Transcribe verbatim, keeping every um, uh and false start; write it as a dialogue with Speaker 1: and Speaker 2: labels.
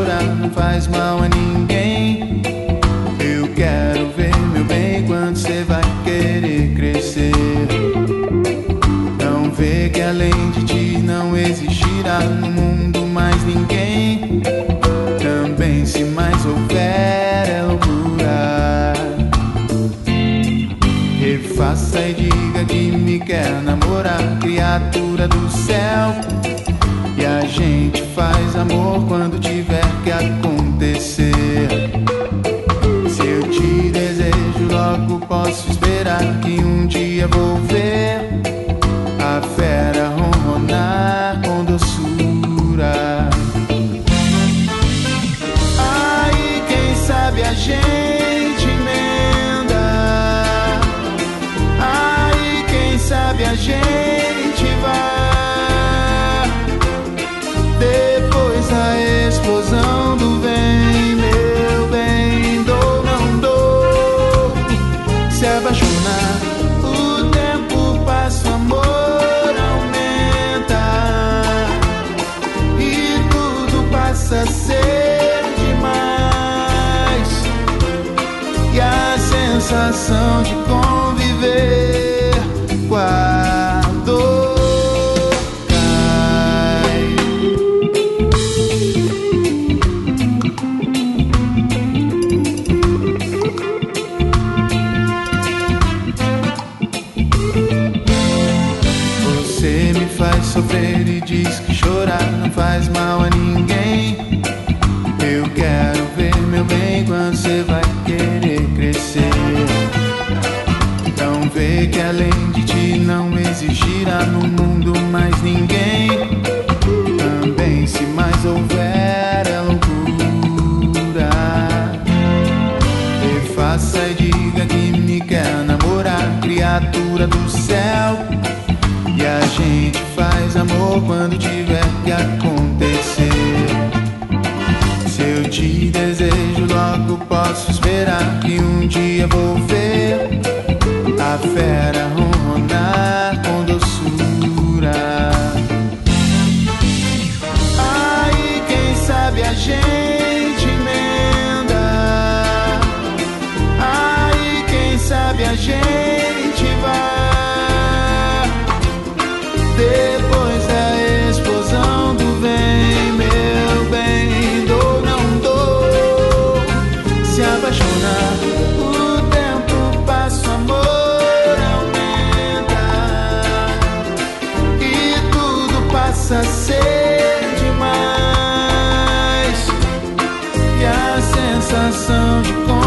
Speaker 1: chorar não faz mal a ninguém. Eu quero ver meu bem quando você vai querer crescer. Não vê que além de ti não existirá no mundo mais ninguém. Também se mais houver é loucura. Refaça e diga que me quer namorar, criatura do céu. E a gente faz amor quando tiver que acontecer. Se eu te desejo, logo posso esperar que um dia vou ver a fera ronronar com doçura. Aí quem sabe a gente emenda. Aí quem sabe a gente vai. Depois da explosão do vem, meu bem, dou, não dou. Se apaixonar, o tempo passa, o amor aumenta. E tudo passa a ser demais. E a sensação de conviver com a dor. Faz sofrer e diz que chorar não faz mal a ninguém. Eu quero ver meu bem quando você vai querer crescer. Então vê que além de ti não existirá no mundo mais ninguém. Também se mais houver é loucura. Refaça e diga que me quer namorar, criatura do céu. E a gente faz amor quando tiver que acontecer. Se eu te desejo, logo posso esperar que um dia vou ver a fera ronronar com doçura. Aí quem sabe a gente emenda. Aí quem sabe a gente vai. Depois da explosão do vem, meu bem, dou, não dou. Se apaixonar, o tempo passa, o amor aumenta. E tudo passa a ser demais. E a sensação de